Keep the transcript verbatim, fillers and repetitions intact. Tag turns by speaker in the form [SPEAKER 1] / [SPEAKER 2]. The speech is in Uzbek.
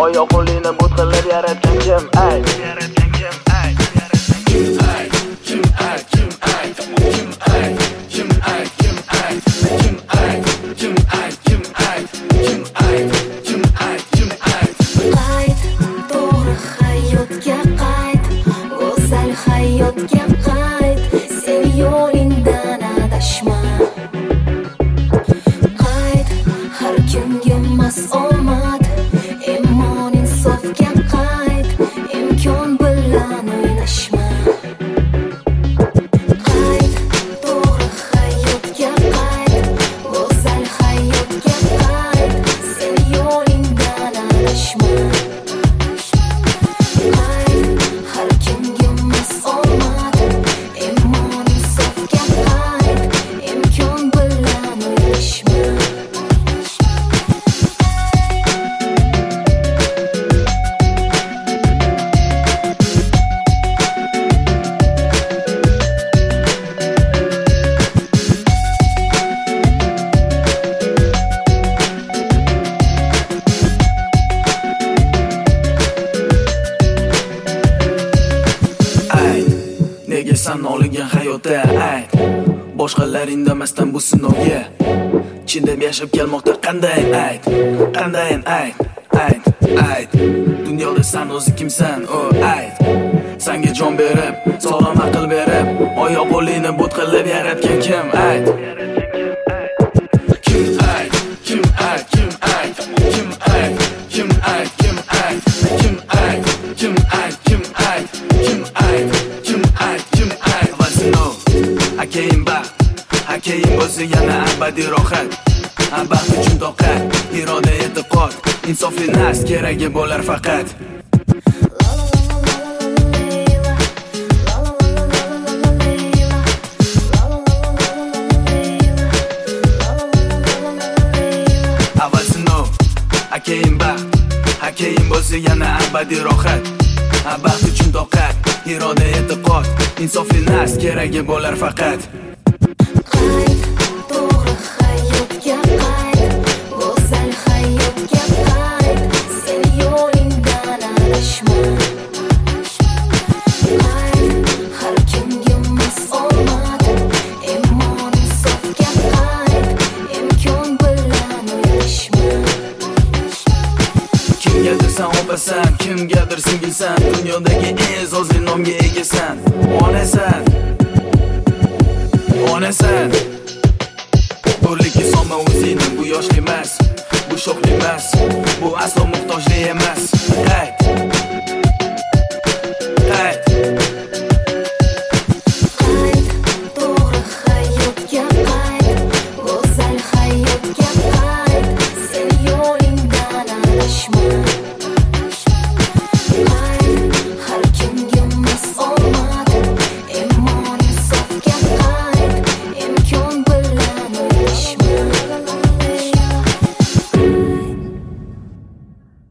[SPEAKER 1] Oyoq qo'lingni but qilib yaratgan kim? Ayt. Yaratgan kim? Ayt. Kim ayt? Kim ayt? Kim ayt? Kim ayt? Kim ayt? Kim ayt? Kim ayt? Kim ayt? Kim ayt? Kim ayt? Kim ayt? Kim ayt?
[SPEAKER 2] Qayt, to'g'ri hayotga qayt, go'zal hayotga qayt, sen yo'lingdan adashma. Qayt, har kunga emas omad, imon insofga qayt, imkon bilan o'ynashma. Qayt, to'g'ri hayotga qayt, go'zal hayotga qayt, sen yo'lingdan adashma. Qayt, har kunga emas omad, imon insofga qayt, imkon bilan o'ynashma.
[SPEAKER 1] Ayt, nega san oligan hayotda ayt. Boshqalar indamasdan bu sinovga chidab yashab kelmoqda qanday ayt. Qanday ayt. Ayt, ayt. Dunyoda san o'zi kimsan? O ayt. Sanga jon berib, sog'lom aql berib, oyoq qo'lingni but qilib yaratgan kim? Ayt. Kim ayt? Kim ayt? Kim ayt? Kim ayt? Kim ayt? Kim ayt? Kim ayt? Kim ayt? Kim ayt? Kim ayt? Kim ayt? Kim ayt? Vasino, akayin baxt, akayin bo'lsa yana abadiy rohat. Baxt uchun toqat, iroda e'tiqod, insofli nas keragi bo'lar faqat. Avvalsino, akayin baxt, akayin bo'lsa yana abadiy rohat. Baxt uchun toqat, iroda e'tiqod, insofli nas keragi bo'lar faqat.
[SPEAKER 2] Qayt, to'g'ri hayotga qayt, go'zal hayotga qayt, sen yo'lingdan adashma. Qayt, har kunga emas omad, imon insofga qayt, imkon bilan o'ynashma.
[SPEAKER 1] Kimgadir san opasan, kimgadir singilsan, dunyodagi eng sozli nomga egasan. Onasan, onasan. Bo'rlikka solma o'zingni, bu yoshli emas, bu sho'xli emas, bu aslo muhtojlik emas. Ayt.